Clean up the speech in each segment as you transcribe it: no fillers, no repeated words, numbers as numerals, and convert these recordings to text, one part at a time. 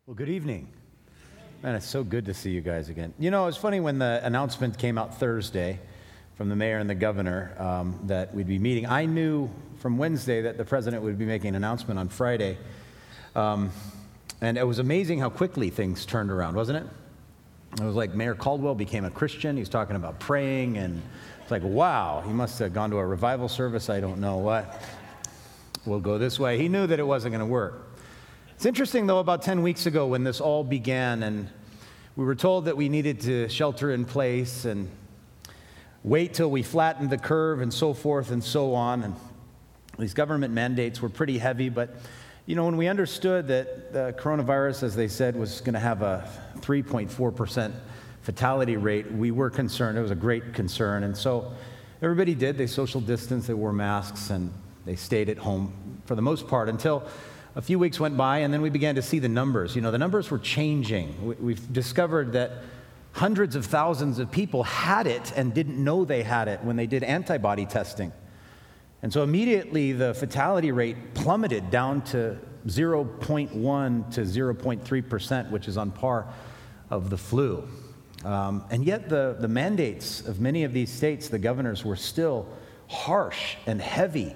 Well, good evening. Man, it's so good to see you guys again. You know, it's funny when the announcement came out Thursday from the mayor and the governor that we'd be meeting. I knew from Wednesday that the president would be making an announcement on Friday. And it was amazing how quickly things turned around, wasn't it? It was like Mayor Caldwell became a Christian. He was talking about praying, and it's like, wow, he must have gone to a revival service. I don't know what. We'll go this way. He knew that it wasn't going to work. It's interesting, though, about 10 weeks ago when this all began, and we were told that we needed to shelter in place and wait till we flattened the curve and so forth and so on. And these government mandates were pretty heavy, but you know, when we understood that the coronavirus, as they said, was going to have a 3.4% fatality rate, we were concerned. It was a great concern. And so everybody did. They social distanced, they wore masks, and they stayed at home for the most part until a few weeks went by, and then we began to see the numbers. You know, the numbers were changing. We've discovered that hundreds of thousands of people had it and didn't know they had it when they did antibody testing. And so immediately the fatality rate plummeted down to 0.1 to 0.3%, which is on par of the flu. And yet the mandates of many of these states, the governors, were still harsh and heavy.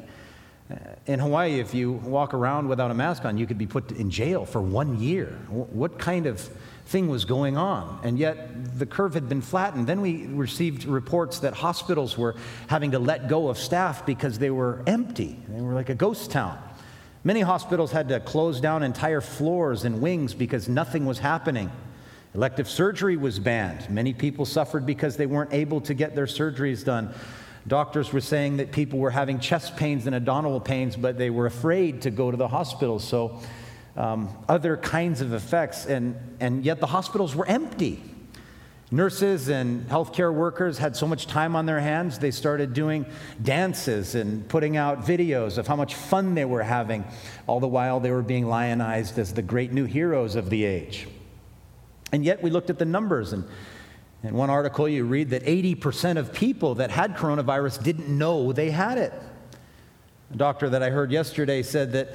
In Hawaii, if you walk around without a mask on, you could be put in jail for 1 year. What kind of thing was going on? And yet the curve had been flattened. Then we received reports that hospitals were having to let go of staff because they were empty. They were like a ghost town. Many hospitals had to close down entire floors and wings because nothing was happening. Elective surgery was banned. Many people suffered because they weren't able to get their surgeries done. Doctors were saying that people were having chest pains and abdominal pains, but they were afraid to go to the hospital. So other kinds of effects, and yet the hospitals were empty. Nurses and healthcare workers had so much time on their hands, they started doing dances and putting out videos of how much fun they were having, all the while they were being lionized as the great new heroes of the age. And yet we looked at the numbers, and in one article, you read that 80% of people that had coronavirus didn't know they had it. A doctor that I heard yesterday said that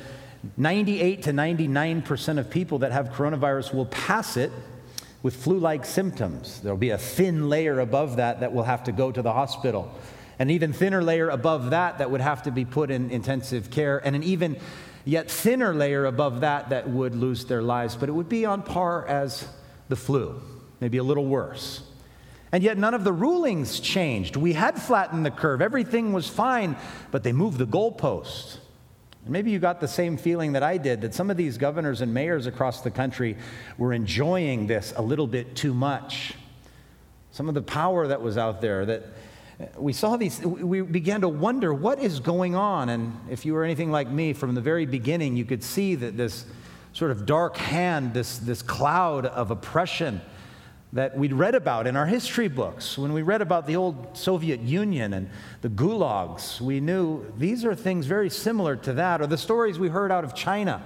98 to 99% of people that have coronavirus will pass it with flu-like symptoms. There'll be a thin layer above that will have to go to the hospital. An even thinner layer above that would have to be put in intensive care, and an even yet thinner layer above that would lose their lives. But it would be on par as the flu, maybe a little worse. And yet none of the rulings changed. We had flattened the curve. Everything was fine, but they moved the goalposts. And maybe you got the same feeling that I did, that some of these governors and mayors across the country were enjoying this a little bit too much. Some of the power that was out there, that we saw these, we began to wonder what is going on. And if you were anything like me, from the very beginning, you could see that this sort of dark hand, this cloud of oppression that we'd read about in our history books. When we read about the old Soviet Union and the gulags, we knew these are things very similar to that, or the stories we heard out of China.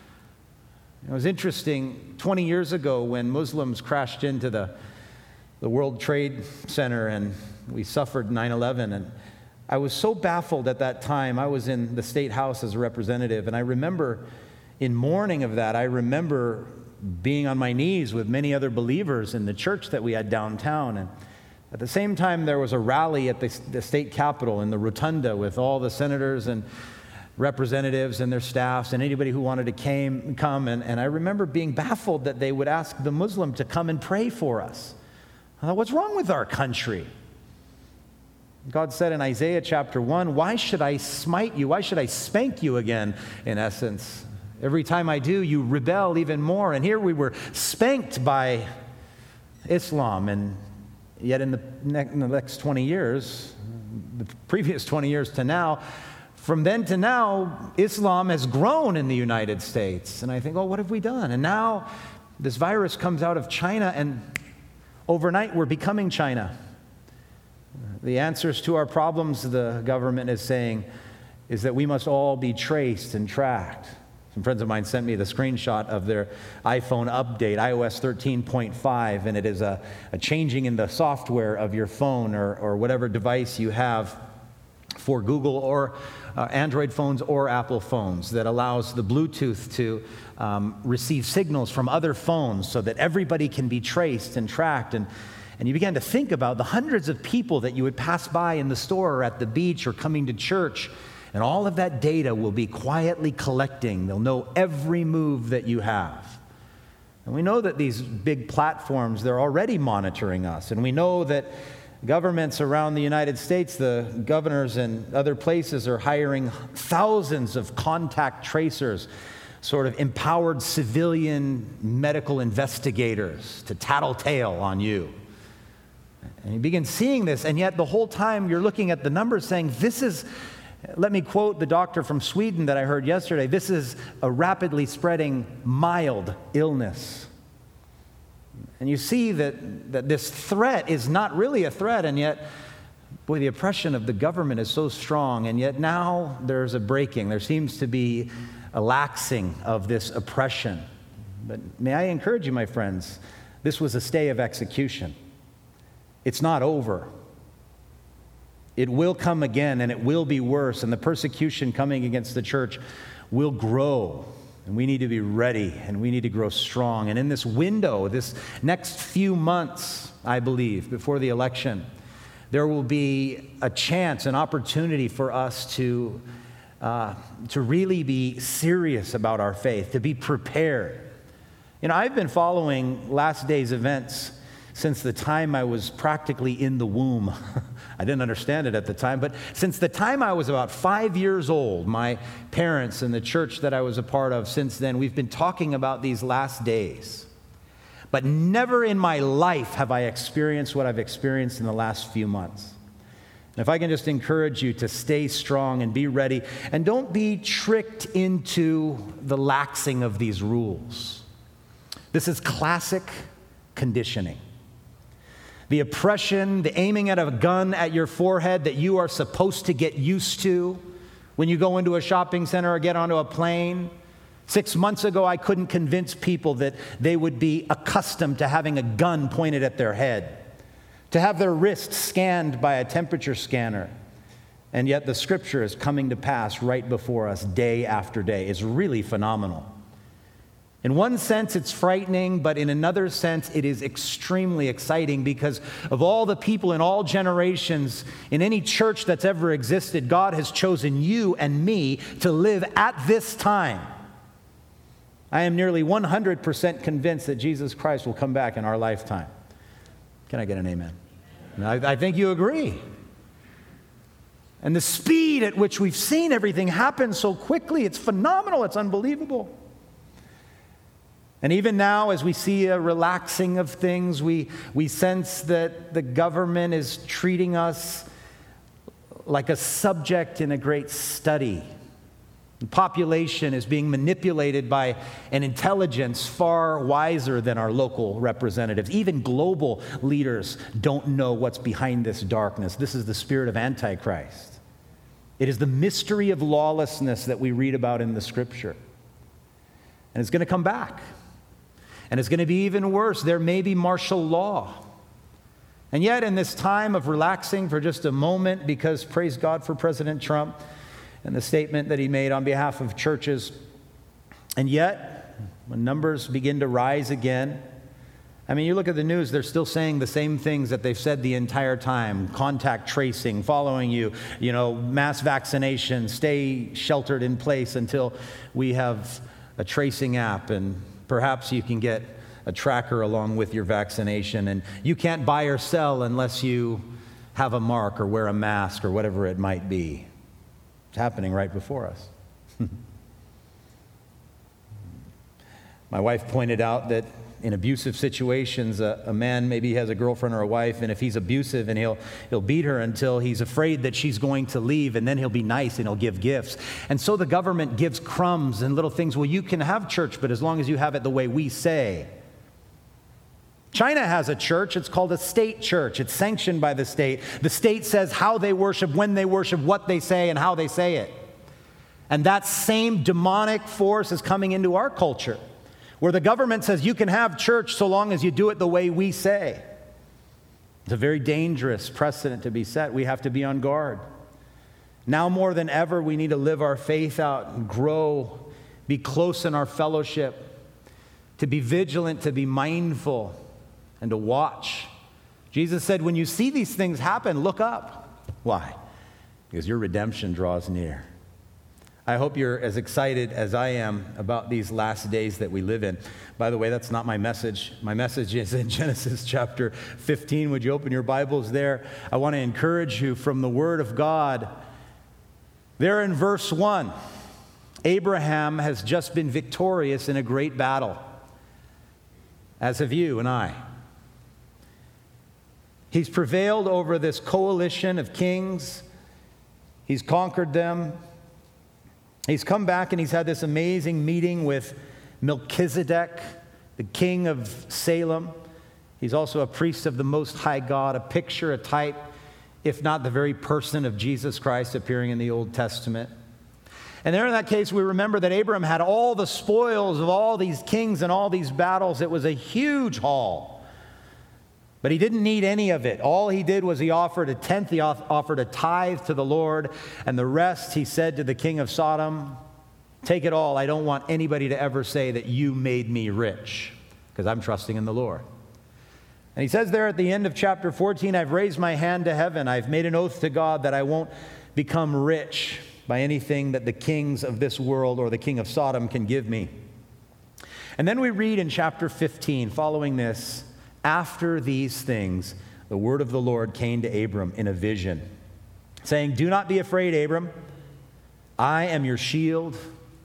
It was interesting, 20 years ago when Muslims crashed into the World Trade Center and we suffered 9/11, and I was so baffled at that time. I was in the State House as a representative, and I remember in mourning of that, I remember being on my knees with many other believers in the church that we had downtown. And at the same time, there was a rally at the state capitol in the rotunda with all the senators and representatives and their staffs and anybody who wanted to come. And I remember being baffled that they would ask the Muslim to come and pray for us. I thought, what's wrong with our country? God said in Isaiah chapter 1, why should I smite you? Why should I spank you again, in essence? Every time I do, you rebel even more. And here we were spanked by Islam. And yet in the next 20 years, the previous 20 years to now, from then to now, Islam has grown in the United States. And I think, oh, what have we done? And now this virus comes out of China, and overnight we're becoming China. The answers to our problems, the government is saying, is that we must all be traced and tracked. Some friends of mine sent me the screenshot of their iPhone update, iOS 13.5, and it is a changing in the software of your phone or whatever device you have. for Google or Android phones or Apple phones that allows the Bluetooth to receive signals from other phones so that everybody can be traced and tracked. And you began to think about the hundreds of people that you would pass by in the store or at the beach or coming to church. And all of that data will be quietly collecting. They'll know every move that you have. And we know that these big platforms, they're already monitoring us. And we know that governments around the United States, the governors and other places are hiring thousands of contact tracers, sort of empowered civilian medical investigators to tattletale on you. And you begin seeing this, and yet the whole time you're looking at the numbers saying, this is, let me quote the doctor from Sweden that I heard yesterday, this is a rapidly spreading mild illness. And you see that this threat is not really a threat, and yet, boy, the oppression of the government is so strong, and yet now there's a breaking. There seems to be a laxing of this oppression. But may I encourage you, my friends, this was a stay of execution. It's not over. It will come again, and it will be worse, and the persecution coming against the church will grow. And we need to be ready, and we need to grow strong. And in this window, this next few months, I believe, before the election, there will be a chance, an opportunity for us to really be serious about our faith, to be prepared. You know, I've been following last days events since the time I was practically in the womb. I didn't understand it at the time, but since the time I was about 5 years old, my parents and the church that I was a part of since then, we've been talking about these last days. But never in my life have I experienced what I've experienced in the last few months. And if I can just encourage you to stay strong and be ready, and don't be tricked into the laxing of these rules. This is classic conditioning. The oppression, the aiming at a gun at your forehead that you are supposed to get used to when you go into a shopping center or get onto a plane. 6 months ago, I couldn't convince people that they would be accustomed to having a gun pointed at their head, to have their wrists scanned by a temperature scanner. And yet the scripture is coming to pass right before us day after day. It's really phenomenal. In one sense, it's frightening, but in another sense, it is extremely exciting because of all the people in all generations, in any church that's ever existed, God has chosen you and me to live at this time. I am nearly 100% convinced that Jesus Christ will come back in our lifetime. Can I get an amen? I think you agree. And the speed at which we've seen everything happen so quickly, it's phenomenal, it's unbelievable. And even now, as we see a relaxing of things, we sense that the government is treating us like a subject in a great study. The population is being manipulated by an intelligence far wiser than our local representatives. Even global leaders don't know what's behind this darkness. This is the spirit of Antichrist. It is the mystery of lawlessness that we read about in the Scripture. And it's going to come back. And it's going to be even worse. There may be martial law. And yet, in this time of relaxing for just a moment, because praise God for President Trump and the statement that he made on behalf of churches, and yet, when numbers begin to rise again, I mean, you look at the news, they're still saying the same things that they've said the entire time. Contact tracing, following you, mass vaccination, stay sheltered in place until we have a tracing app, and perhaps you can get a tracker along with your vaccination, and you can't buy or sell unless you have a mark or wear a mask or whatever it might be. It's happening right before us. My wife pointed out that in abusive situations, a man maybe has a girlfriend or a wife, and if he's abusive, and he'll beat her until he's afraid that she's going to leave, and then he'll be nice and he'll give gifts. And so the government gives crumbs and little things. Well, you can have church, but as long as you have it the way we say. China has a church. It's called a state church. It's sanctioned by the state. The state says how they worship, when they worship, what they say, and how they say it. And that same demonic force is coming into our culture, where the government says you can have church so long as you do it the way we say. It's a very dangerous precedent to be set. We have to be on guard. Now more than ever, we need to live our faith out and grow, be close in our fellowship, to be vigilant, to be mindful, and to watch. Jesus said, when you see these things happen, look up. Why? Because your redemption draws near. I hope you're as excited as I am about these last days that we live in. By the way, that's not my message. My message is in Genesis chapter 15. Would you open your Bibles there? I want to encourage you from the Word of God. There in verse 1, Abraham has just been victorious in a great battle, as have you and I. He's prevailed over this coalition of kings. He's conquered them. He's come back and he's had this amazing meeting with Melchizedek, the king of Salem. He's also a priest of the Most High God, a picture, a type, if not the very person of Jesus Christ appearing in the Old Testament. And there in that case, we remember that Abraham had all the spoils of all these kings and all these battles. It was a huge haul. But he didn't need any of it. All he did was he offered a tenth, he offered a tithe to the Lord, and the rest he said to the king of Sodom, take it all. I don't want anybody to ever say that you made me rich, because I'm trusting in the Lord. And he says there at the end of chapter 14, I've raised my hand to heaven. I've made an oath to God that I won't become rich by anything that the kings of this world or the king of Sodom can give me. And then we read in chapter 15, following this, after these things, the word of the Lord came to Abram in a vision, saying, do not be afraid, Abram. I am your shield,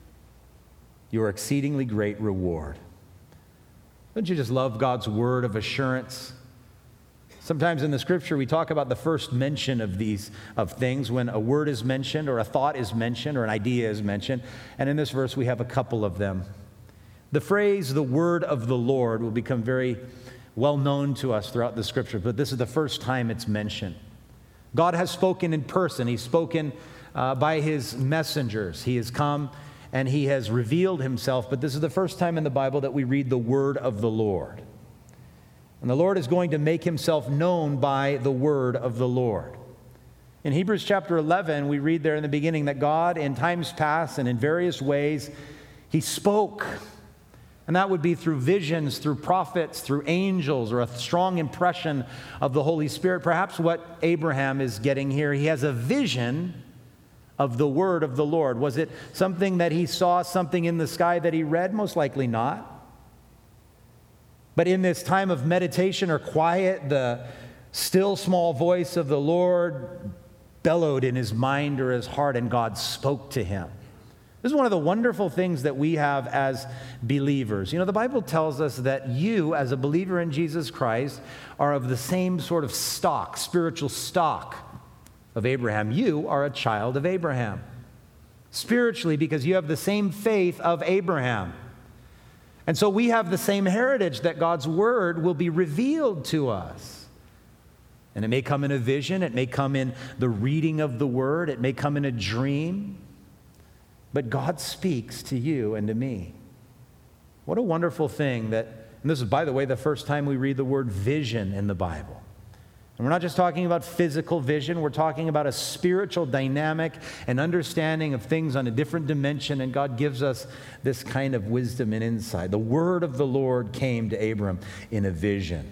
your exceedingly great reward. Don't you just love God's word of assurance? Sometimes in the scripture we talk about the first mention of things when a word is mentioned or a thought is mentioned or an idea is mentioned. And in this verse we have a couple of them. The phrase, the word of the Lord, will become very well known to us throughout the scripture, but this is the first time it's mentioned. God has spoken in person. He's spoken by his messengers. He has come and he has revealed himself, but this is the first time in the Bible that we read the word of the Lord. And the Lord is going to make himself known by the word of the Lord. In Hebrews chapter 11, we read there in the beginning that God in times past and in various ways, he spoke. And that would be through visions, through prophets, through angels, or a strong impression of the Holy Spirit. Perhaps what Abraham is getting here, he has a vision of the word of the Lord. Was it something that he saw, something in the sky that he read? Most likely not. But in this time of meditation or quiet, the still small voice of the Lord bellowed in his mind or his heart, and God spoke to him. This is one of the wonderful things that we have as believers. You know, the Bible tells us that you, as a believer in Jesus Christ, are of the same sort of stock, spiritual stock of Abraham. You are a child of Abraham. Spiritually, because you have the same faith of Abraham. And so we have the same heritage that God's word will be revealed to us. And it may come in a vision, it may come in the reading of the word, it may come in a dream. But God speaks to you and to me. What a wonderful thing that, and this is, by the way, the first time we read the word vision in the Bible. And we're not just talking about physical vision, we're talking about a spiritual dynamic and understanding of things on a different dimension, and God gives us this kind of wisdom and insight. The word of the Lord came to Abram in a vision.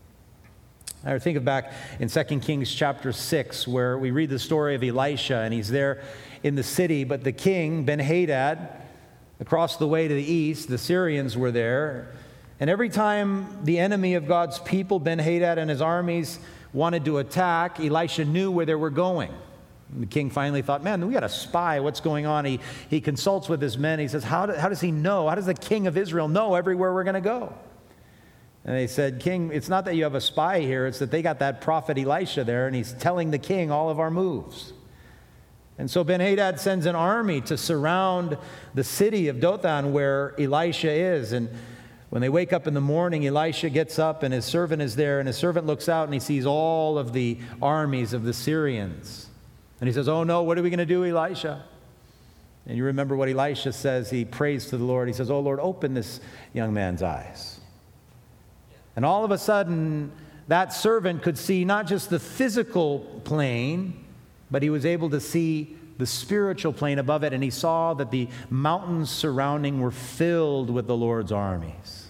I think of back in 2 Kings chapter 6, where we read the story of Elisha, and he's there in the city, but the king, Ben-Hadad, across the way to the east, the Syrians were there, and every time the enemy of God's people, Ben-Hadad and his armies, wanted to attack, Elisha knew where they were going. And the king finally thought, man, we got to spy what's going on. He consults with his men. He says, how does he know? How does the king of Israel know everywhere we're going to go? And they said, King, it's not that you have a spy here, it's that they got that prophet Elisha there, and he's telling the king all of our moves. And so Ben-Hadad sends an army to surround the city of Dothan where Elisha is. And when they wake up in the morning, Elisha gets up and his servant is there, and his servant looks out and he sees all of the armies of the Syrians. And he says, oh no, what are we going to do, Elisha? And you remember what Elisha says. He prays to the Lord. He says, oh Lord, open this young man's eyes. And all of a sudden, that servant could see not just the physical plane, but he was able to see the spiritual plane above it, and he saw that the mountains surrounding were filled with the Lord's armies.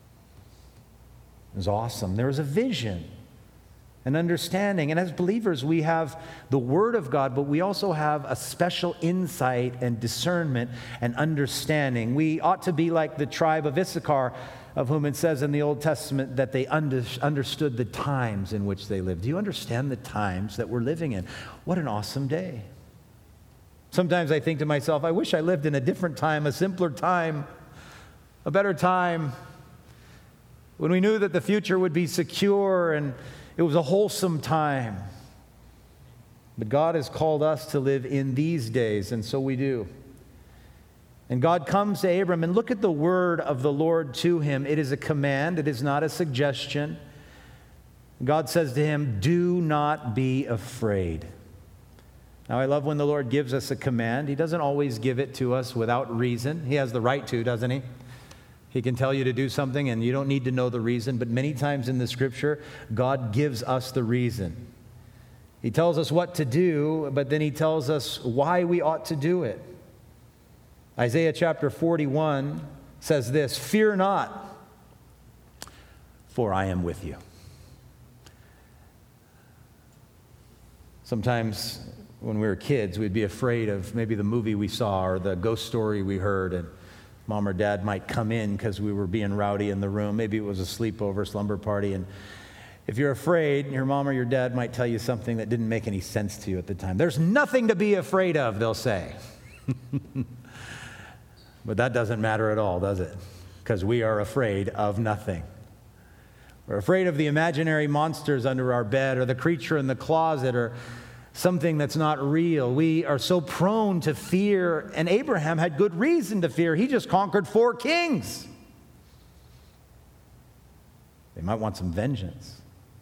It was awesome. There was a vision, an understanding. And as believers, we have the Word of God, but we also have a special insight and discernment and understanding. We ought to be like the tribe of Issachar, of whom it says in the Old Testament that they understood the times in which they lived. Do you understand the times that we're living in? What an awesome day. Sometimes I think to myself, I wish I lived in a different time, a simpler time, a better time, when we knew that the future would be secure and it was a wholesome time. But God has called us to live in these days, and so we do. And God comes to Abram, and look at the word of the Lord to him. It is a command. It is not a suggestion. God says to him, do not be afraid. Now, I love when the Lord gives us a command. He doesn't always give it to us without reason. He has the right to, doesn't he? He can tell you to do something, and you don't need to know the reason. But many times in the Scripture, God gives us the reason. He tells us what to do, but then he tells us why we ought to do it. Isaiah chapter 41 says this, fear not, for I am with you. Sometimes when we were kids, we'd be afraid of maybe the movie we saw or the ghost story we heard, and Mom or Dad might come in because we were being rowdy in the room. Maybe it was a sleepover, slumber party, and if you're afraid, your mom or your dad might tell you something that didn't make any sense to you at the time. There's nothing to be afraid of, they'll say. But that doesn't matter at all, does it? Because we are afraid of nothing. We're afraid of the imaginary monsters under our bed or the creature in the closet or something that's not real. We are so prone to fear, and Abraham had good reason to fear. He just conquered 4 kings. They might want some vengeance.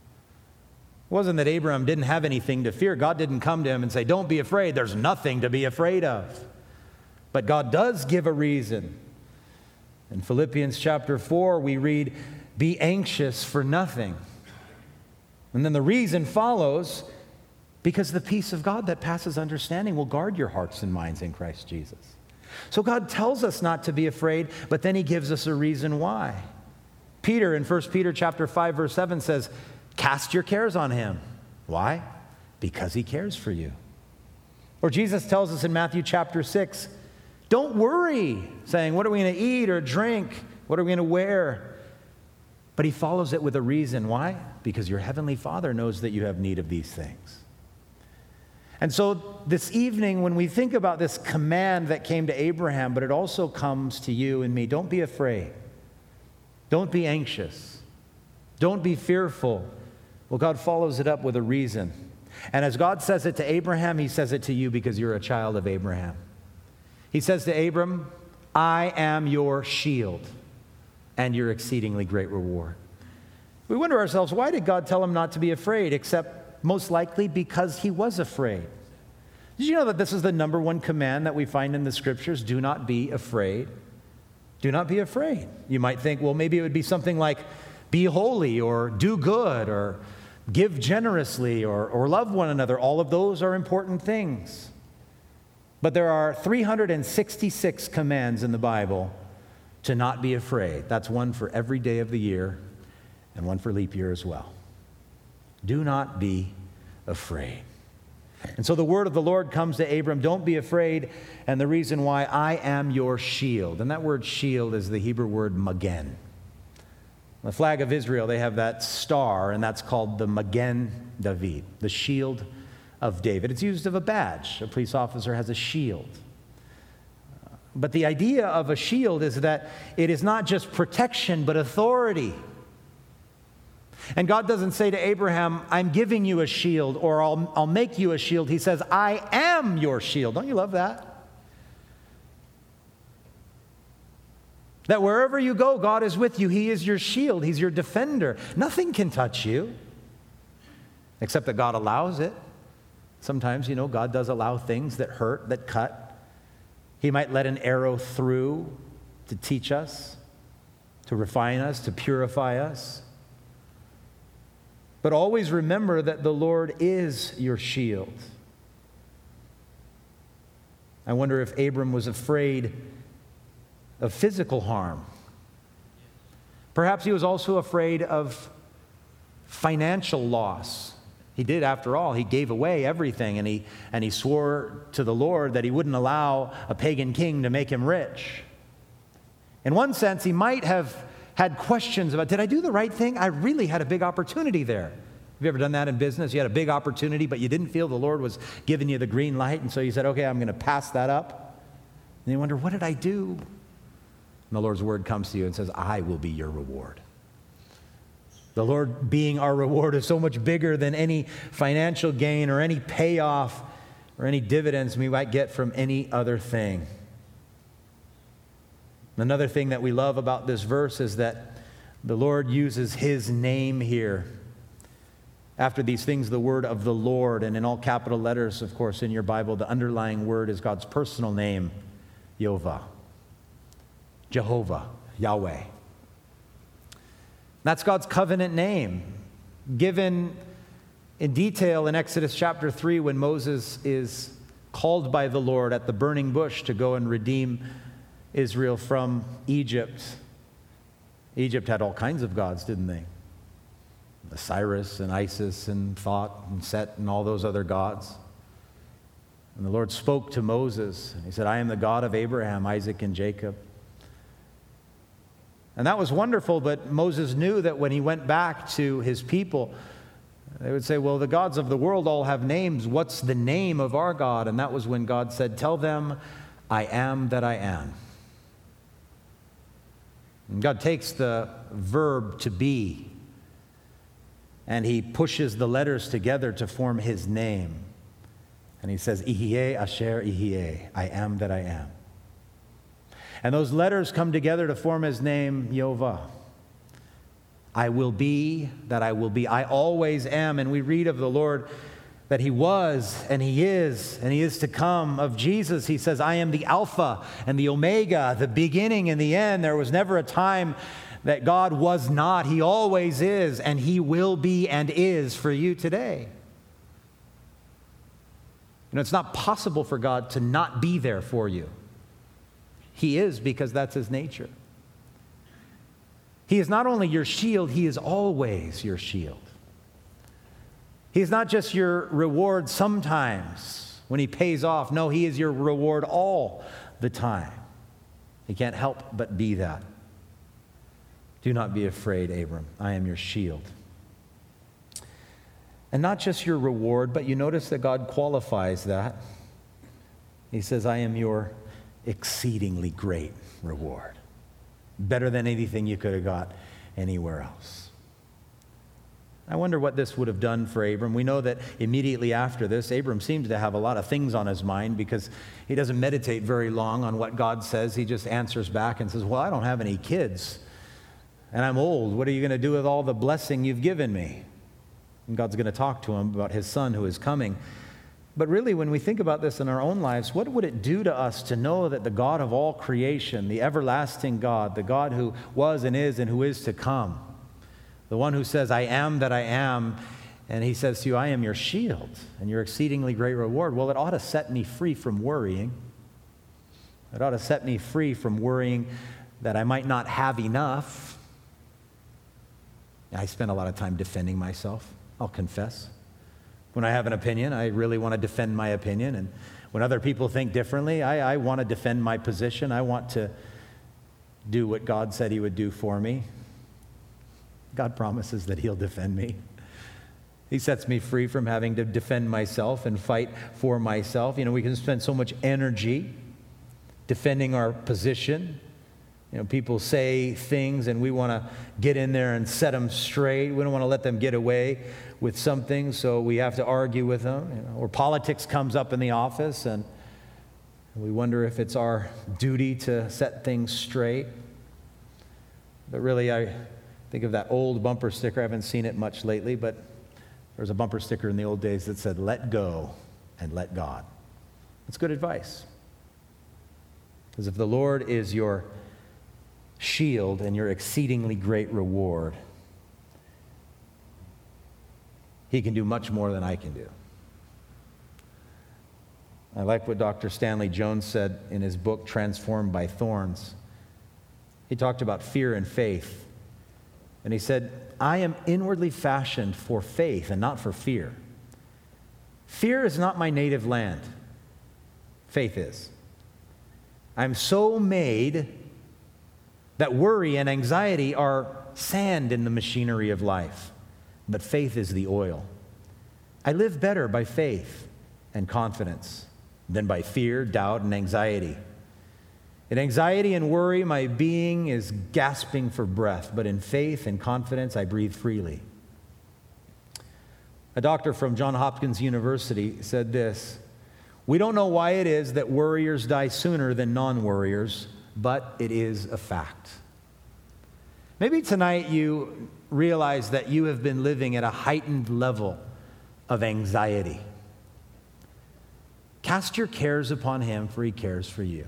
It wasn't that Abraham didn't have anything to fear. God didn't come to him and say, don't be afraid. There's nothing to be afraid of. But God does give a reason. In Philippians chapter 4, we read, be anxious for nothing. And then the reason follows, because the peace of God that passes understanding will guard your hearts and minds in Christ Jesus. So God tells us not to be afraid, but then he gives us a reason why. Peter in 1 Peter chapter 5, verse 7 says, cast your cares on him. Why? Because he cares for you. Or Jesus tells us in Matthew chapter 6, don't worry, saying, what are we going to eat or drink? What are we going to wear? But he follows it with a reason. Why? Because your heavenly Father knows that you have need of these things. And so this evening, when we think about this command that came to Abraham, but it also comes to you and me, don't be afraid. Don't be anxious. Don't be fearful. Well, God follows it up with a reason. And as God says it to Abraham, he says it to you because you're a child of Abraham. He says to Abram, I am your shield and your exceedingly great reward. We wonder ourselves, why did God tell him not to be afraid, except most likely because he was afraid? Did you know that this is the number one command that we find in the Scriptures? Do not be afraid. Do not be afraid. You might think, well, maybe it would be something like be holy or do good or give generously or love one another. All of those are important things. But there are 366 commands in the Bible to not be afraid. That's one for every day of the year and one for leap year as well. Do not be afraid. And so the word of the Lord comes to Abram, don't be afraid, and the reason why, I am your shield. And that word shield is the Hebrew word magen. The flag of Israel, they have that star, and that's called the Magen David, the shield of David. It's used of a badge. A police officer has a shield. But the idea of a shield is that it is not just protection, but authority. And God doesn't say to Abraham, I'm giving you a shield, or I'll make you a shield. He says, I am your shield. Don't you love that? That wherever you go, God is with you. He is your shield. He's your defender. Nothing can touch you, except that God allows it. Sometimes, God does allow things that hurt, that cut. He might let an arrow through to teach us, to refine us, to purify us. But always remember that the Lord is your shield. I wonder if Abram was afraid of physical harm. Perhaps he was also afraid of financial loss. He did, after all. He gave away everything, and he swore to the Lord that he wouldn't allow a pagan king to make him rich. In one sense, he might have had questions about, did I do the right thing? I really had a big opportunity there. Have you ever done that in business? You had a big opportunity, but you didn't feel the Lord was giving you the green light, and so you said, okay, I'm going to pass that up. And you wonder, what did I do? And the Lord's word comes to you and says, I will be your reward. The Lord being our reward is so much bigger than any financial gain or any payoff or any dividends we might get from any other thing. Another thing that we love about this verse is that the Lord uses His name here. After these things, the word of the Lord, and in all capital letters, of course, in your Bible, the underlying word is God's personal name, Yehovah, Jehovah, Yahweh. That's God's covenant name, given in detail in Exodus chapter 3 when Moses is called by the Lord at the burning bush to go and redeem Israel from Egypt. Egypt had all kinds of gods, didn't they? Osiris and Isis and Thoth and Set and all those other gods. And the Lord spoke to Moses. He said, I am the God of Abraham, Isaac, and Jacob. And that was wonderful, but Moses knew that when he went back to his people, they would say, well, the gods of the world all have names. What's the name of our God? And that was when God said, tell them, I am that I am. And God takes the verb to be, and He pushes the letters together to form His name. And He says, Ihye Asher Ihye, I am that I am. And those letters come together to form His name, Yehovah. I will be that I will be. I always am. And we read of the Lord that He was and He is to come. Of Jesus, He says, I am the Alpha and the Omega, the beginning and the end. There was never a time that God was not. He always is, and He will be and is for you today. You know, it's not possible for God to not be there for you. He is, because that's His nature. He is not only your shield, He is always your shield. He is not just your reward sometimes when He pays off. No, He is your reward all the time. He can't help but be that. Do not be afraid, Abram. I am your shield. And not just your reward, but you notice that God qualifies that. He says, I am your exceedingly great reward. Better than anything you could have got anywhere else. I wonder what this would have done for Abram. We know that immediately after this, Abram seems to have a lot of things on his mind because he doesn't meditate very long on what God says. He just answers back and says, well, I don't have any kids, and I'm old. What are you going to do with all the blessing you've given me? And God's going to talk to him about His son who is coming. But really, when we think about this in our own lives, what would it do to us to know that the God of all creation, the everlasting God, the God who was and who is to come, the one who says, I am that I am, and He says to you, I am your shield and your exceedingly great reward. Well, it ought to set me free from worrying. It ought to set me free from worrying that I might not have enough. I spend a lot of time defending myself, I'll confess. When I have an opinion, I really want to defend my opinion. And when other people think differently, I want to defend my position. I want to do what God said He would do for me. God promises that He'll defend me. He sets me free from having to defend myself and fight for myself. You know, we can spend so much energy defending our position. You know, people say things and we want to get in there and set them straight. We don't want to let them get away with something, so we have to argue with them. You know, or politics comes up in the office and we wonder if it's our duty to set things straight. But really, I think of that old bumper sticker. I haven't seen it much lately, but there was a bumper sticker in the old days that said, let go and let God. That's good advice. Because if the Lord is your shield and your exceedingly great reward, He can do much more than I can do. I like what Dr. Stanley Jones said in his book, Transformed by Thorns. He talked about fear and faith. And he said, I am inwardly fashioned for faith and not for fear. Fear is not my native land. Faith is. I'm so made that worry and anxiety are sand in the machinery of life, but faith is the oil. I live better by faith and confidence than by fear, doubt, and anxiety. In anxiety and worry, my being is gasping for breath, but in faith and confidence, I breathe freely. A doctor from Johns Hopkins University said this: we don't know why it is that worriers die sooner than non-worriers, but it is a fact. Maybe tonight you realize that you have been living at a heightened level of anxiety. Cast your cares upon him, for he cares for you.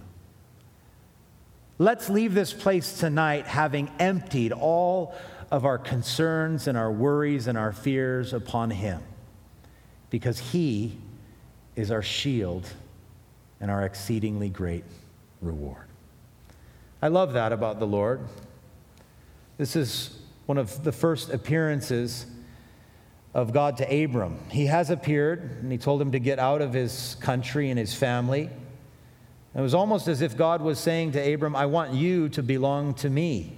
Let's leave this place tonight having emptied all of our concerns and our worries and our fears upon him, because he is our shield and our exceedingly great reward. I love that about the Lord. This is one of the first appearances of God to Abram. He has appeared, and he told him to get out of his country and his family. It was almost as if God was saying to Abram, I want you to belong to me.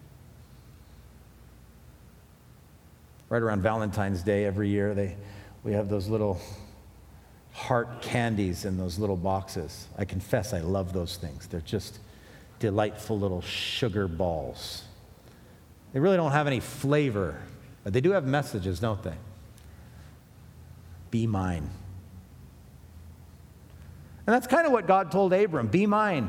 Right around Valentine's Day every year, we have those little heart candies in those little boxes. I confess I love those things. They're just delightful little sugar balls. They really don't have any flavor, but they do have messages, don't they? Be mine. And that's kind of what God told Abram, be mine.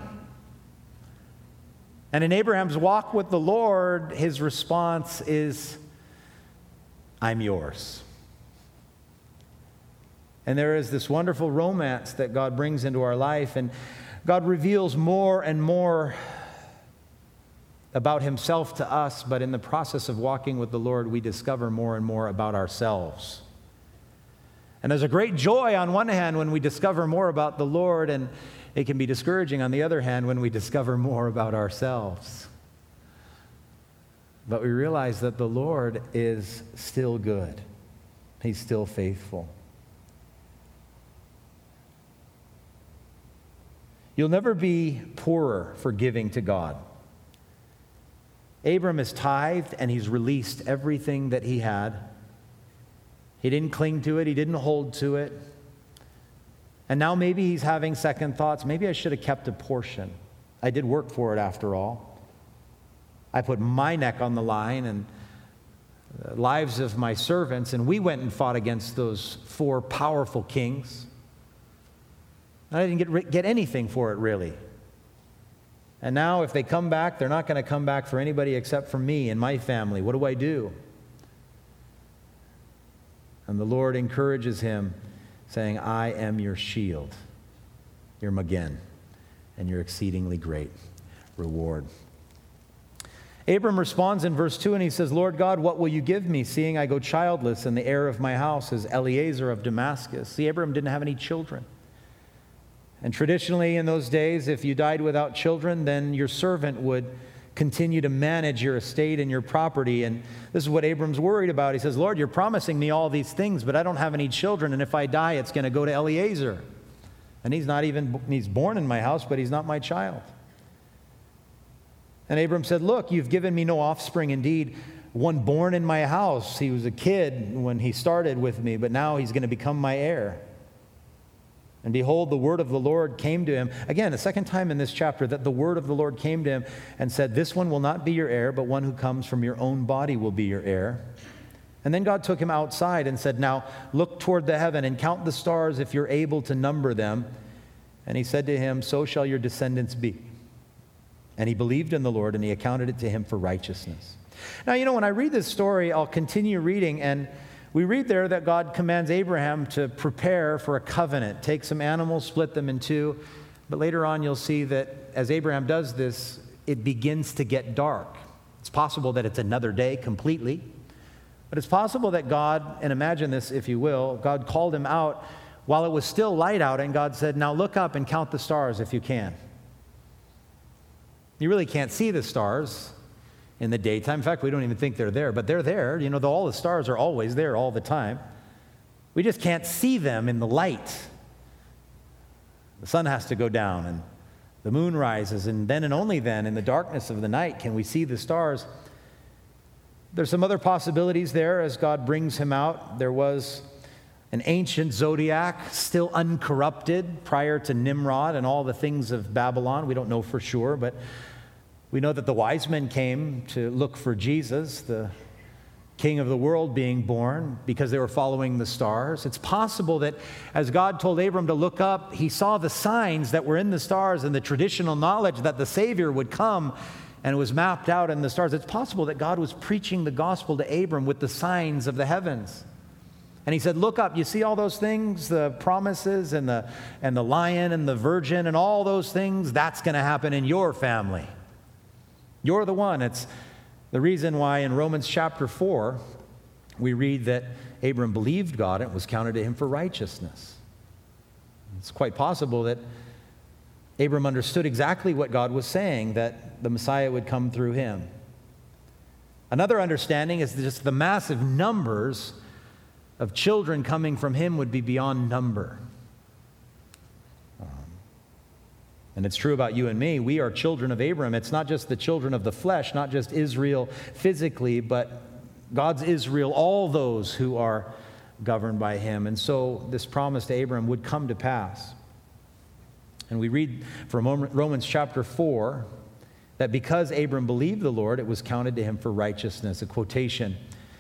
And in Abraham's walk with the Lord, his response is, I'm yours. And there is this wonderful romance that God brings into our life, and God reveals more and more about himself to us, but in the process of walking with the Lord, we discover more and more about ourselves. And there's a great joy on one hand when we discover more about the Lord, and it can be discouraging on the other hand when we discover more about ourselves. But we realize that the Lord is still good. He's still faithful. You'll never be poorer for giving to God. Abram has tithed and he's released everything that he had. He didn't cling to it. He didn't hold to it. And now maybe he's having second thoughts. Maybe I should have kept a portion. I did work for it after all. I put my neck on the line and the lives of my servants, and we went and fought against those 4 powerful kings. I didn't get anything for it, really. And now if they come back, they're not going to come back for anybody except for me and my family. What do I do? And the Lord encourages him, saying, I am your shield, your Magen, and your exceedingly great reward. Abram responds in verse 2, and he says, Lord God, what will you give me, seeing I go childless, and the heir of my house is Eliezer of Damascus? See, Abram didn't have any children. And traditionally in those days, if you died without children, then your servant would continue to manage your estate and your property. And this is what Abram's worried about. He says, Lord, you're promising me all these things, but I don't have any children, and if I die, it's going to go to Eliezer. And he's born in my house, but he's not my child. And Abram said, look, you've given me no offspring. Indeed, one born in my house. He was a kid when he started with me, but now he's going to become my heir. And behold, the word of the Lord came to him. Again, the second time in this chapter that the word of the Lord came to him and said, this one will not be your heir, but one who comes from your own body will be your heir. And then God took him outside and said, now look toward the heaven and count the stars if you're able to number them. And he said to him, so shall your descendants be. And he believed in the Lord, and he accounted it to him for righteousness. Now, when I read this story, I'll continue reading, and we read there that God commands Abraham to prepare for a covenant, take some animals, split them in 2. But later on, you'll see that as Abraham does this, it begins to get dark. It's possible that it's another day completely. But it's possible that God, and imagine this if you will, God called him out while it was still light out, and God said, now look up and count the stars if you can. You really can't see the stars in the daytime. In fact, we don't even think they're there, but they're there. You know, all the stars are always there all the time. We just can't see them in the light. The sun has to go down, and the moon rises, and then and only then, in the darkness of the night, can we see the stars. There's some other possibilities there as God brings him out. There was an ancient zodiac, still uncorrupted prior to Nimrod and all the things of Babylon. We don't know for sure, but we know that the wise men came to look for Jesus, the King of the world, being born because they were following the stars. It's possible that as God told Abram to look up, he saw the signs that were in the stars and the traditional knowledge that the Savior would come, and it was mapped out in the stars. It's possible that God was preaching the gospel to Abram with the signs of the heavens. And he said, look up, you see all those things, the promises and the lion and the virgin and all those things, that's going to happen in your family. You're the one. It's the reason why in Romans chapter 4, we read that Abram believed God and it was counted to him for righteousness. It's quite possible that Abram understood exactly what God was saying, that the Messiah would come through him. Another understanding is just the massive numbers of children coming from him would be beyond number. And it's true about you and me. We are children of Abram. It's not just the children of the flesh, not just Israel physically, but God's Israel, all those who are governed by him. And so this promise to Abram would come to pass. And we read from Romans chapter 4 that because Abram believed the Lord, it was counted to him for righteousness. A quotation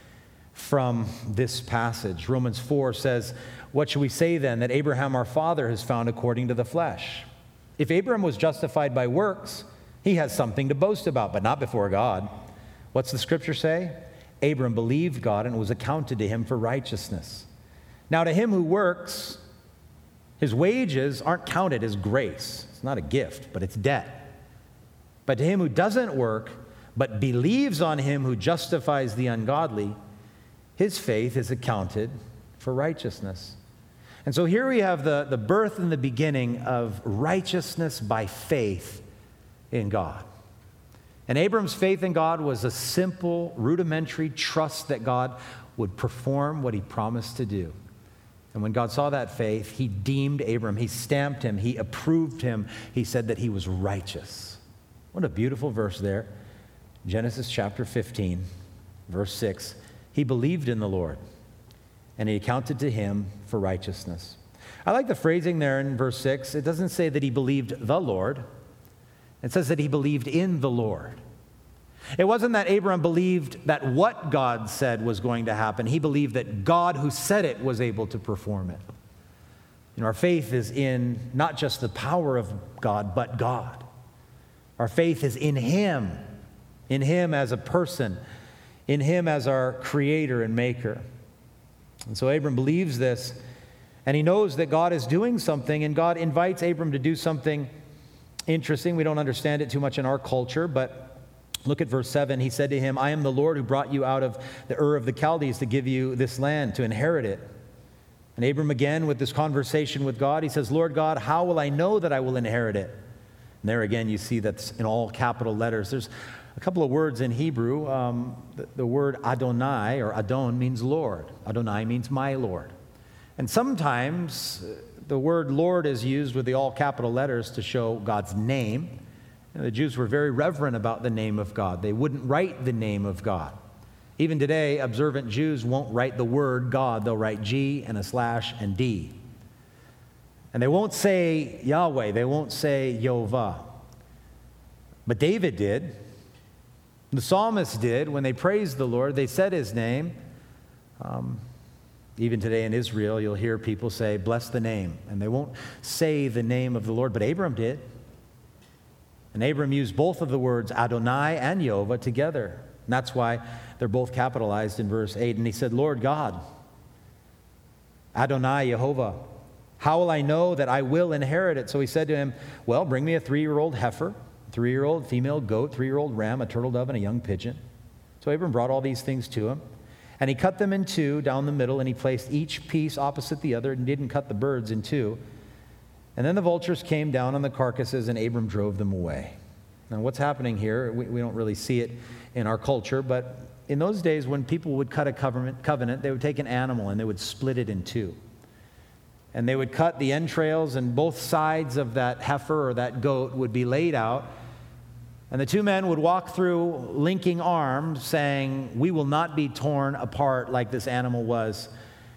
from this passage. Romans 4 says, what shall we say then? That Abraham our father has found according to the flesh. If Abraham was justified by works, he has something to boast about, but not before God. What's the scripture say? Abram believed God and it was accounted to him for righteousness. Now to him who works, his wages aren't counted as grace. It's not a gift, but it's debt. But to him who doesn't work, but believes on him who justifies the ungodly, his faith is accounted for righteousness. And so here we have the birth and the beginning of righteousness by faith in God. And Abram's faith in God was a simple, rudimentary trust that God would perform what he promised to do. And when God saw that faith, he deemed Abram, he stamped him, he approved him, he said that he was righteous. What a beautiful verse there. Genesis chapter 15, verse 6. He believed in the Lord, and he accounted to him for righteousness. I like the phrasing there in verse 6. It doesn't say that he believed the Lord. It says that he believed in the Lord. It wasn't that Abram believed that what God said was going to happen. He believed that God who said it was able to perform it. You know, our faith is in not just the power of God, but God. Our faith is in him as a person, in him as our creator and maker. And so Abram believes this, and he knows that God is doing something, and God invites Abram to do something interesting. We don't understand it too much in our culture, but look at verse 7. He said to him, I am the Lord who brought you out of the Ur of the Chaldees to give you this land, to inherit it. And Abram again, with this conversation with God, he says, Lord God, how will I know that I will inherit it? And there again, you see that's in all capital letters. There's a couple of words in Hebrew. The word Adonai, or Adon, means Lord. Adonai means my Lord. And sometimes the word Lord is used with the all capital letters to show God's name. And the Jews were very reverent about the name of God. They wouldn't write the name of God. Even today, observant Jews won't write the word God. They'll write G and a slash and D. And they won't say Yahweh. They won't say Yehovah. But David did. The psalmist did. When they praised the Lord, they said his name. Even today in Israel, you'll hear people say, bless the name. And they won't say the name of the Lord, but Abram did. And Abram used both of the words Adonai and Yehovah together. And that's why they're both capitalized in verse 8. And he said, Lord God, Adonai, Yehovah, how will I know that I will inherit it? So he said to him, well, bring me a 3-year-old heifer, 3-year-old female goat, 3-year-old ram, a turtle dove, and a young pigeon. So Abram brought all these things to him. And he cut them in two down the middle, and he placed each piece opposite the other and didn't cut the birds in two. And then the vultures came down on the carcasses, and Abram drove them away. Now, what's happening here, we don't really see it in our culture, but in those days when people would cut a covenant, they would take an animal and they would split it in two. And they would cut the entrails, and both sides of that heifer or that goat would be laid out. And the two men would walk through linking arms saying, "We will not be torn apart like this animal was."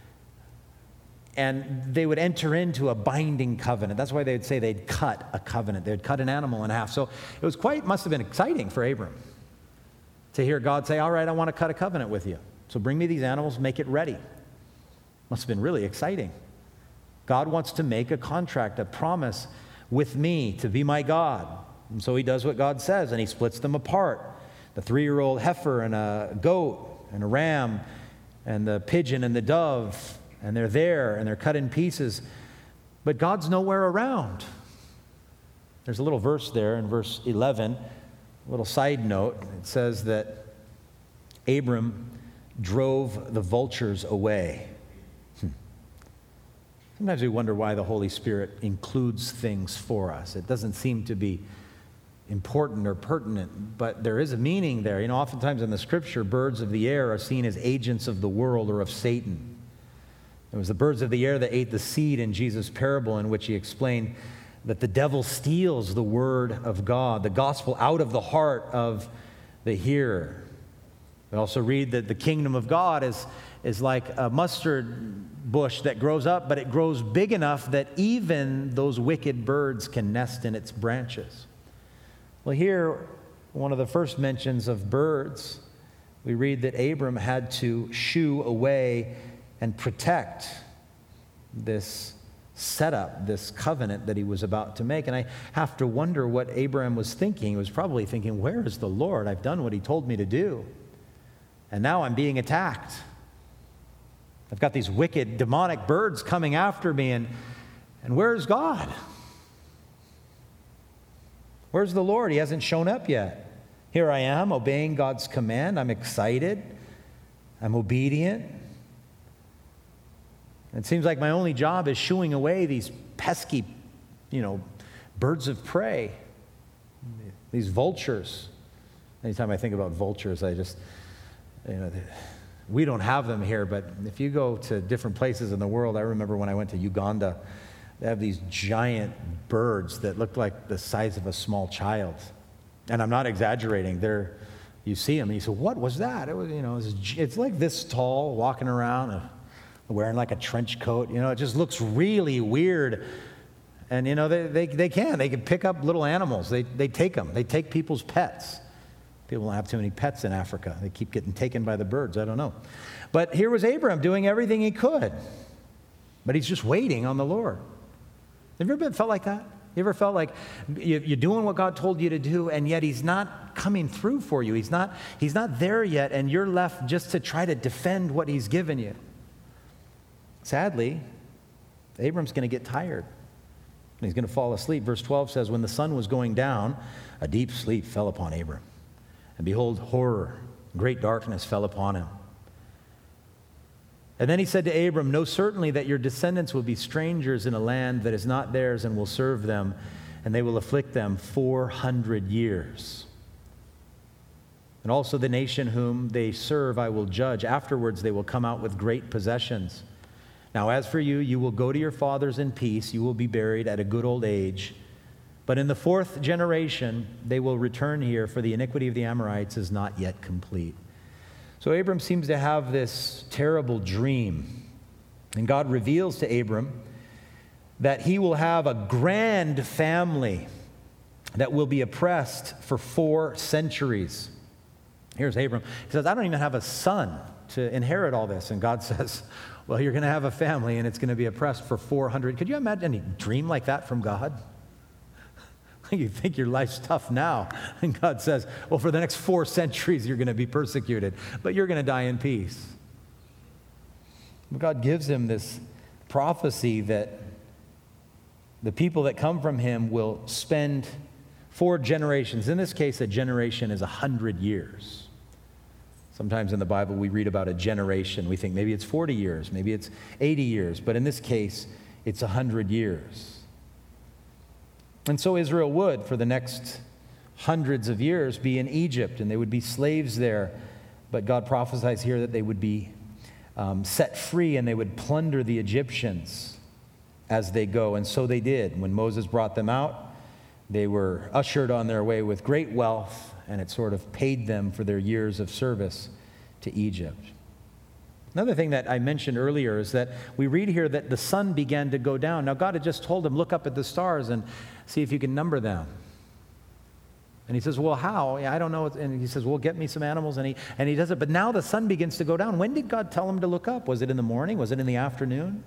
And they would enter into a binding covenant. That's why they would say they'd cut a covenant. They'd cut an animal in half. So it must have been exciting for Abram to hear God say, "All right, I want to cut a covenant with you. So bring me these animals, make it ready." Must have been really exciting. God wants to make a contract, a promise with me to be my God. And so he does what God says, and he splits them apart. The 3-year-old heifer and a goat and a ram and the pigeon and the dove, and they're there, and they're cut in pieces. But God's nowhere around. There's a little verse there in verse 11, a little side note. It says that Abram drove the vultures away. Sometimes we wonder why the Holy Spirit includes things for us. It doesn't seem to be important or pertinent, but there is a meaning there. Oftentimes in the Scripture, birds of the air are seen as agents of the world or of Satan. It was the birds of the air that ate the seed in Jesus' parable, in which he explained that the devil steals the word of God, the gospel, out of the heart of the hearer. We also read that the kingdom of God is like a mustard bush that grows up, but it grows big enough that even those wicked birds can nest in its branches. Well, here, one of the first mentions of birds, we read that Abram had to shoo away and protect this setup, this covenant that he was about to make. And I have to wonder what Abraham was thinking. He was probably thinking, where is the Lord? I've done what he told me to do. And now I'm being attacked. I've got these wicked, demonic birds coming after me, and where's God? Where's the Lord? He hasn't shown up yet. Here I am, obeying God's command. I'm excited. I'm obedient. It seems like my only job is shooing away these pesky, birds of prey, these vultures. Anytime I think about vultures, I just, we don't have them here, but if you go to different places in the world, I remember when I went to Uganda, they have these giant birds that look like the size of a small child. And I'm not exaggerating. You see them, and you say, what was that? It was, it's like this tall, walking around, wearing like a trench coat. It just looks really weird. And, they can pick up little animals. They take them. They take people's pets. People don't have too many pets in Africa. They keep getting taken by the birds. I don't know. But here was Abraham doing everything he could. But he's just waiting on the Lord. Have you ever felt like that? You ever felt like you're doing what God told you to do, and yet he's not coming through for you? He's not there yet, and you're left just to try to defend what he's given you. Sadly, Abram's going to get tired, and he's going to fall asleep. Verse 12 says, when the sun was going down, a deep sleep fell upon Abram. And behold, horror, great darkness fell upon him. And then he said to Abram, know certainly that your descendants will be strangers in a land that is not theirs, and will serve them, and they will afflict them 400 years. And also the nation whom they serve I will judge. Afterwards they will come out with great possessions. Now as for you, you will go to your fathers in peace. You will be buried at a good old age. But in the 4th generation they will return here, for the iniquity of the Amorites is not yet complete. So Abram seems to have this terrible dream. And God reveals to Abram that he will have a grand family that will be oppressed for 4 centuries. Here's Abram. He says, I don't even have a son to inherit all this. And God says, well, you're going to have a family, and it's going to be oppressed for 400. Could you imagine any dream like that from God? You think your life's tough now. And God says, well, for the next 4 centuries, you're going to be persecuted, but you're going to die in peace. God gives him this prophecy that the people that come from him will spend 4 generations. In this case, a generation is 100 years. Sometimes in the Bible we read about a generation. We think maybe it's 40 years, maybe it's 80 years, but in this case, it's 100 years. And so Israel would, for the next hundreds of years, be in Egypt, and they would be slaves there. But God prophesies here that they would be set free, and they would plunder the Egyptians as they go. And so they did. When Moses brought them out, they were ushered on their way with great wealth, and it sort of paid them for their years of service to Egypt. Another thing that I mentioned earlier is that we read here that the sun began to go down. Now, God had just told him, look up at the stars and see if you can number them. And he says, well, how? Yeah, I don't know. And he says, well, get me some animals. And he does it. But now the sun begins to go down. When did God tell him to look up? Was it in the morning? Was it in the afternoon?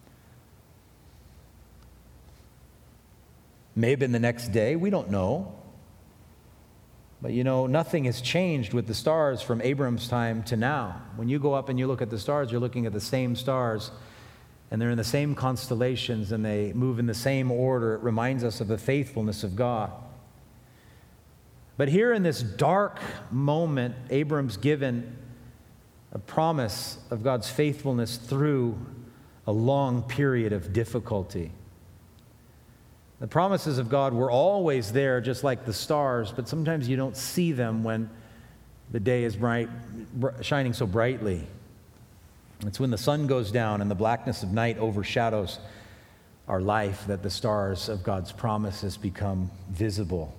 May have been the next day. We don't know. But you know, nothing has changed with the stars from Abram's time to now. When you go up and you look at the stars, you're looking at the same stars, and they're in the same constellations, and they move in the same order. It reminds us of the faithfulness of God. But here in this dark moment, Abram's given a promise of God's faithfulness through a long period of difficulty. The promises of God were always there, just like the stars, but sometimes you don't see them when the day is shining so brightly. It's when the sun goes down and the blackness of night overshadows our life that the stars of God's promises become visible.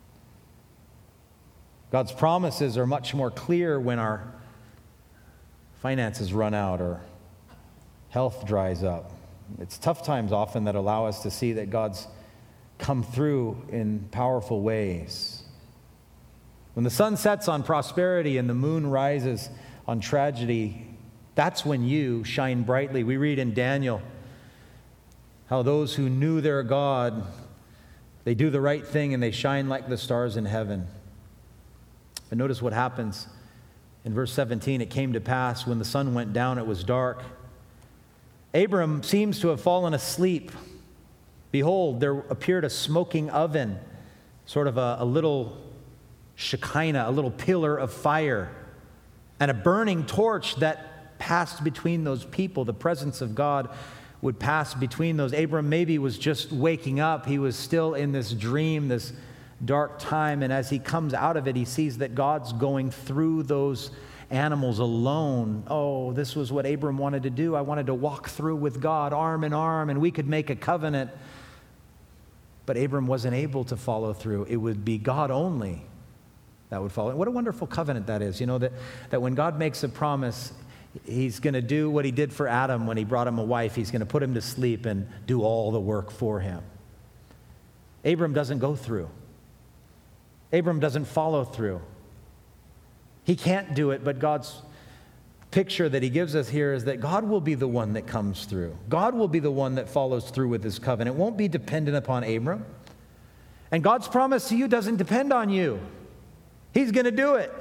God's promises are much more clear when our finances run out or health dries up. It's tough times often that allow us to see that God's come through in powerful ways. When the sun sets on prosperity and the moon rises on tragedy, that's when you shine brightly. We read in Daniel how those who knew their God, they do the right thing and they shine like the stars in heaven. But notice what happens in verse 17. It came to pass when the sun went down, it was dark. Abram seems to have fallen asleep. Behold, there appeared a smoking oven, sort of a little Shekinah, a little pillar of fire, and a burning torch that passed between those people. The presence of God would pass between those. Abram maybe was just waking up. He was still in this dream, this dark time, and as he comes out of it, he sees that God's going through those animals alone. Oh, this was what Abram wanted to do. I wanted to walk through with God arm in arm, and we could make a covenant. But Abram wasn't able to follow through. It would be God only that would follow. What a wonderful covenant that is. You know, that when God makes a promise, he's going to do what he did for Adam when he brought him a wife. He's going to put him to sleep and do all the work for him. Abram doesn't go through. Abram doesn't follow through. He can't do it, but God's picture that he gives us here is that God will be the one that comes through. God will be the one that follows through with his covenant. It won't be dependent upon Abram. And God's promise to you doesn't depend on you. He's going to do it.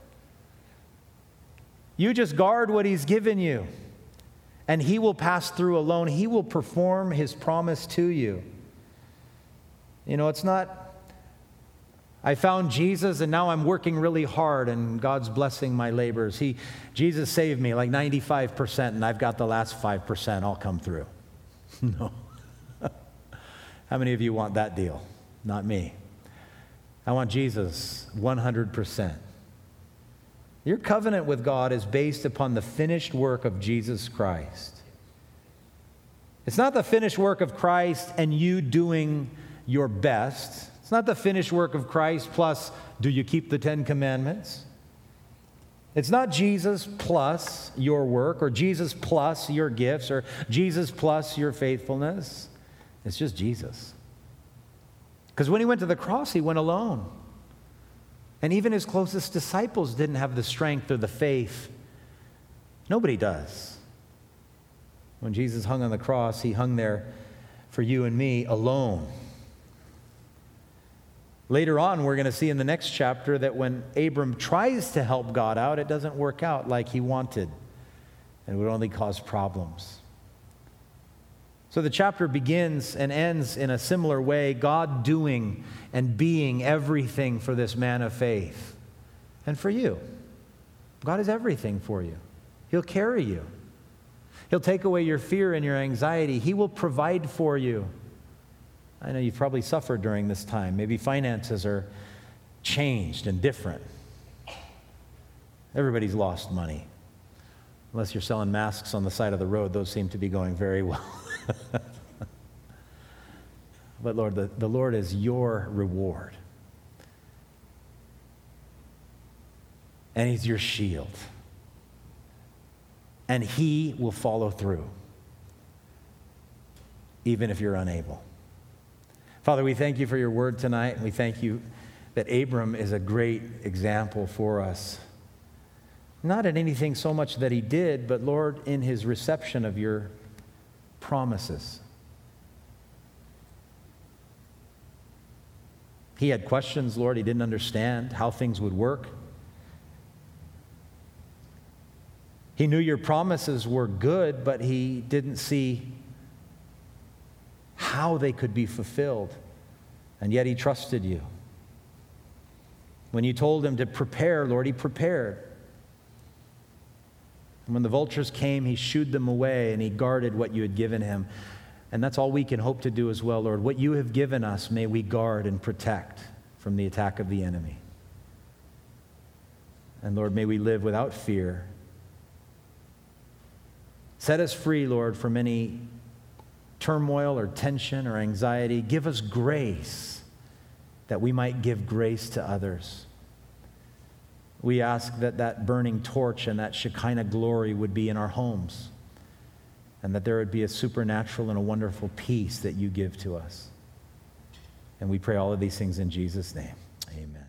You just guard what he's given you, and he will pass through alone. He will perform his promise to you. You know, it's not, I found Jesus and now I'm working really hard and God's blessing my labors. Jesus saved me like 95% and I've got the last 5%. I'll come through. No. How many of you want that deal? Not me. I want Jesus 100%. Your covenant with God is based upon the finished work of Jesus Christ. It's not the finished work of Christ and you doing your best. It's not the finished work of Christ plus, do you keep the 10 Commandments? It's not Jesus plus your work or Jesus plus your gifts or Jesus plus your faithfulness. It's just Jesus. Because when he went to the cross, he went alone. And even his closest disciples didn't have the strength or the faith. Nobody does. When Jesus hung on the cross, he hung there for you and me alone. Later on, we're going to see in the next chapter that when Abram tries to help God out, it doesn't work out like he wanted, and it would only cause problems. So the chapter begins and ends in a similar way, God doing and being everything for this man of faith and for you. God is everything for you. He'll carry you. He'll take away your fear and your anxiety. He will provide for you. I know you've probably suffered during this time. Maybe finances are changed and different. Everybody's lost money. Unless you're selling masks on the side of the road, those seem to be going very well. But Lord, the Lord is your reward. And He's your shield. And He will follow through, even if you're unable. Father, we thank you for your word tonight, and we thank you that Abram is a great example for us. Not in anything so much that he did, but Lord, in his reception of your promises. He had questions, Lord. He didn't understand how things would work. He knew your promises were good, but he didn't see how they could be fulfilled. And yet he trusted you. When you told him to prepare, Lord, he prepared. And when the vultures came, he shooed them away and he guarded what you had given him. And that's all we can hope to do as well, Lord. What you have given us, may we guard and protect from the attack of the enemy. And Lord, may we live without fear. Set us free, Lord, from any turmoil or tension or anxiety. Give us grace that we might give grace to others. We ask that that burning torch and that Shekinah glory would be in our homes, and that there would be a supernatural and a wonderful peace that you give to us. And we pray all of these things in Jesus' name. Amen.